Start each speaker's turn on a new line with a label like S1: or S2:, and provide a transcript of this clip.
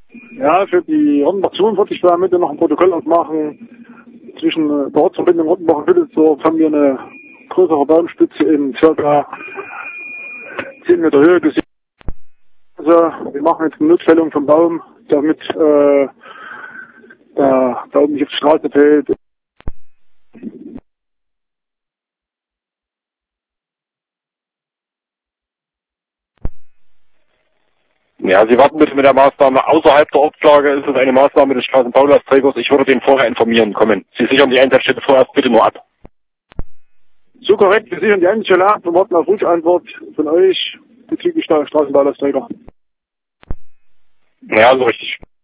S1: Ja, für die Rottenbach 42 werden wir noch ein Protokoll ausmachen. Zwischen der Ortsverbindung Rottenbach und Wittelsdorf haben wir eine größere Baumspitze in ca. 10 Meter Höhe gesehen. Also wir machen jetzt eine Nutzfällung vom Baum, damit der Baum nicht auf die Straße fällt.
S2: Ja, Sie warten bitte mit der Maßnahme außerhalb der Ortslage. Ist es eine Maßnahme des Straßenbaulastträgers? Ich würde den vorher informieren. Kommen. Sie sichern die Einsatzstelle vorerst bitte nur ab.
S1: So korrekt, wir sichern die Einsatzstelle ab und warten auf Rückantwort von euch bezüglich der Straßenbaulastträger.
S2: Ja, so richtig.